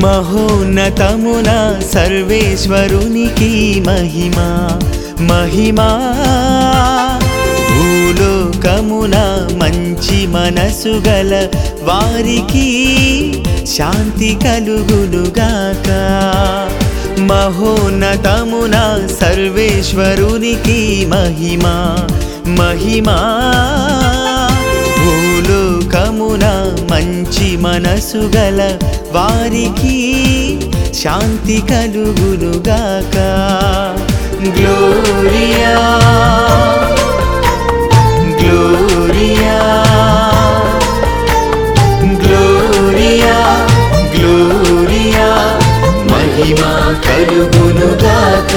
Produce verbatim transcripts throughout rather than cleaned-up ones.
మహోన్నతమున సర్వేశ్వరునికి మహిమా మహిమా భూలోకమున మంచి మనసు గల వారికి శాంతి కలుగునుగాక మహోన్నతమున సర్వేశ్వరునికి మహిమా మహిమా భూలోకమున మంచి మనసు గల వారికి శాంతి కలుగునుగాక గ్లోరియా గ్లోరియా గ్లోరియా గ్లోరియా మహిమా కలుగునుగాక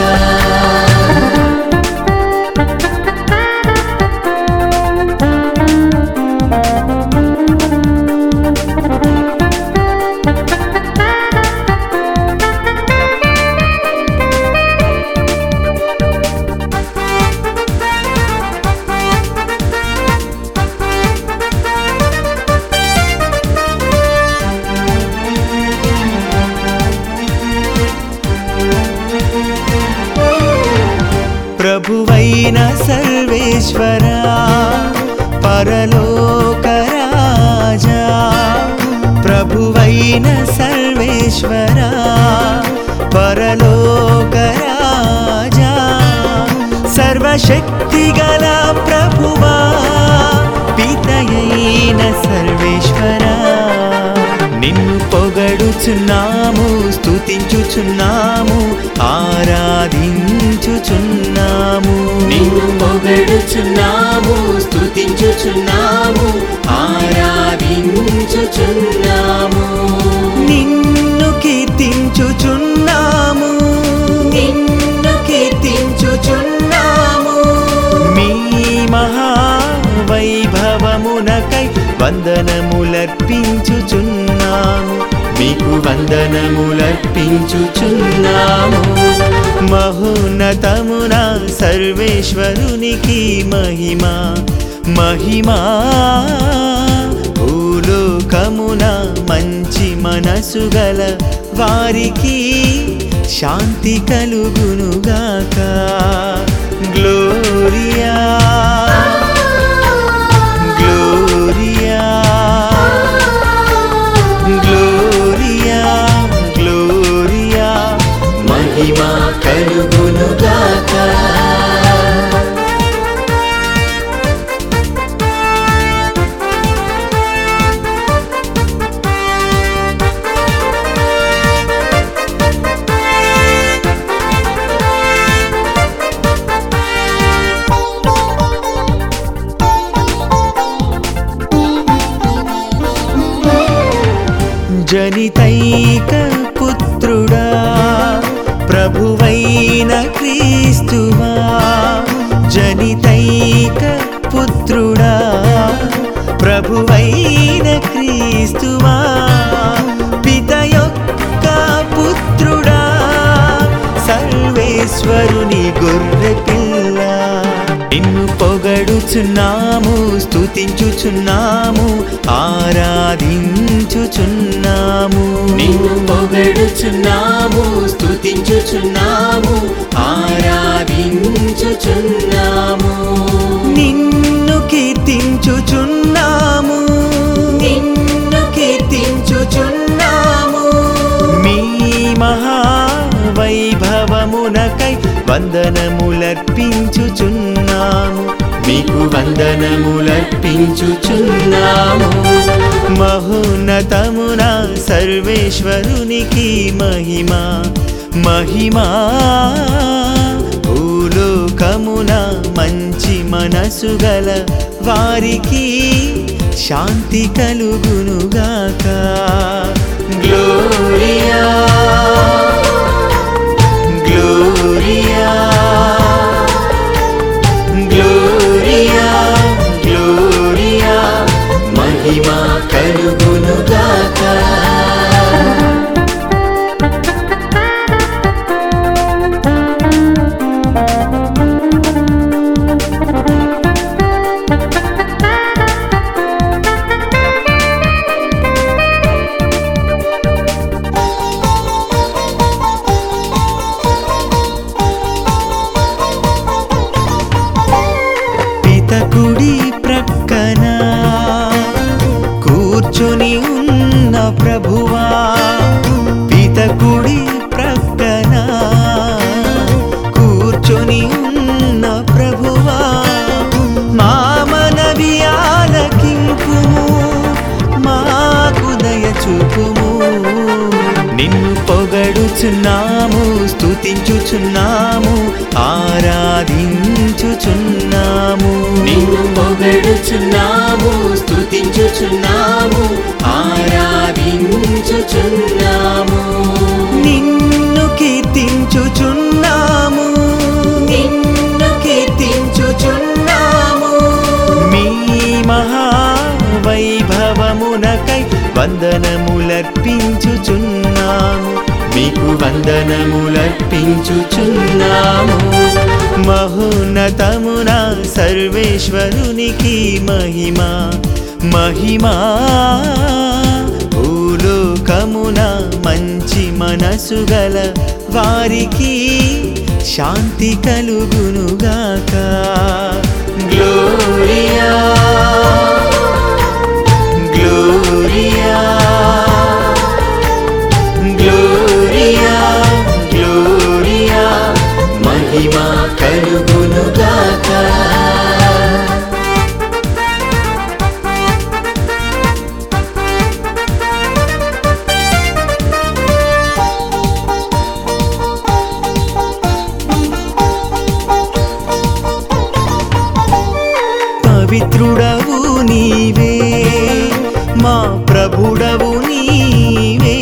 ప్రభువైన సర్వేశ్వరా పరలోక రాజా ప్రభువైన సర్వేశ్వరా పరలోక రాజా సర్వశక్తి గల ప్రభువా పితయైన సర్వేశ్వరా నిన్ను పొగడుచున్నాము స్తుతించుచున్నాము ఆరాధించుచున్నాము నిన్ను పొగడుచున్నాము స్తుతించుచున్నాము ఆరాధించుచున్నాము నిన్ను కీర్తించుచున్నాము నిన్ను కీర్తించుచున్నాము మీ మహా వైభవమునకై వందనములర్పించుచున్నాము మీకు వందనములర్పించుచున్నాము మహోన్నతమున సర్వేశ్వరునికి మహిమా మహిమా భూలోకమున మంచి మనసు గల వారికి శాంతి కలుగునుగాక గ్లోరియా గ్లోరియా గ్లోరియా గ్లోరియా మహిమా కలుగునుగాక జనితైక పుత్రుడా ప్రభువైన క్రీస్తువా జనితైక పుత్రుడా ప్రభువైన క్రీస్తువా పిత యొక్క పుత్రుడా సర్వేశ్వరుని గొర్రె పిల్ల నిన్ను పొగడుచున్నాము స్తుతించుచున్నాము ఆరాధించుచున్నాము నిన్ను పొగడుచున్నాము స్తుతించుచున్నాము ఆరాధించుచున్నాము నిన్ను కీర్తించుచున్నాము నిన్ను కీర్తించుచున్నాము మీ మహా వైభవమునకై వందనములర్పించుచున్నాము మీకు వందనములర్పించుచున్నాము మహోన్నతమున సర్వేశ్వరునికి మహిమా మహిమా భూలోకమున మంచి మనసు గల వారికి శాంతి కలుగునుగాక గ్లోరియా గ్లోరియా గ్లోరియా గ్లోరియా మహిమా కలుగునుగాక పొగడుచున్నాము, స్తుతించుచున్నాము, ఆరాధించుచున్నాము. నిన్ను పొగడుచున్నాము, స్తుతించుచున్నాము, ఆరాధించుచున్నాము. నిన్ను కీర్తించుచున్నాము, నిన్ను కీర్తించుచున్నాము. మీ మహావైభవమునకై వందనములర్పించుచున్నాము, మీకు వందనములర్పించుచున్నాము. మహోన్నతమున సర్వేశ్వరునికి మహిమ మహిమా. భూలోకమున మంచి మనసు గల వారికి శాంతి కలుగునుగాక. గ్లోరియా గ్లోరియా గ్లోరియా గ్లోరియా, మహిమ కలుగునుగాక. పవిత్రుడవు నీవే, మా ప్రభుడవు నీవే.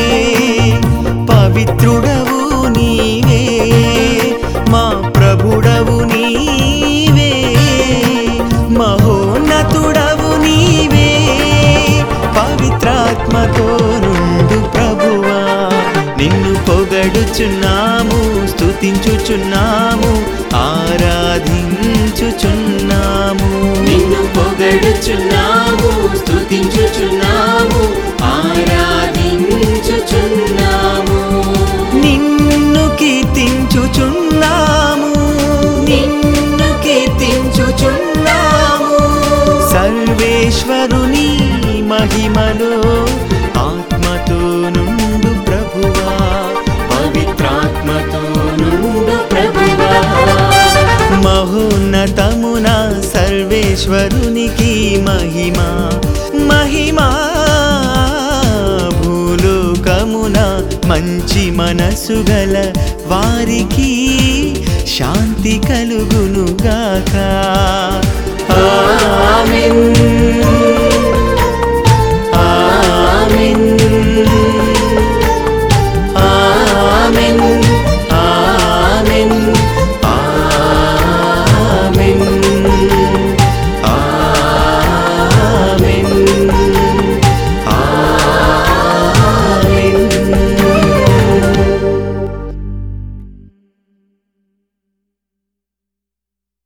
పవిత్రుడవు నీవే, మా ప్రభుడవు నీవే. మహోన్నతుడవు నీవే, పవిత్రాత్మతో నుండు ప్రభువా. నిన్ను పొగడుచున్నాము, స్తుతించుచున్నాము, ఆరాధించుచున్నాము. నిన్ను పొగడుచున్నాము, స్తుతించుచున్నాము, ఆరాధించుచున్నాము. నిన్ను కీర్తించుచున్నాము, నిన్ను కీర్తించుచున్నాము. సర్వేశ్వరుని మహిమలో ఆత్మతో నుండు ప్రభువా, పవిత్రాత్మతో నుండు ప్రభువా. మహోన్నతమున సర్వేశ్వరునికి మహిమ మహిమా. భూలోకమున మంచి మనసు గల వారికి శాంతి కలుగునుగాక. ఆమేన్ ఆమేన్ ఆమేన్ ఆమేన్.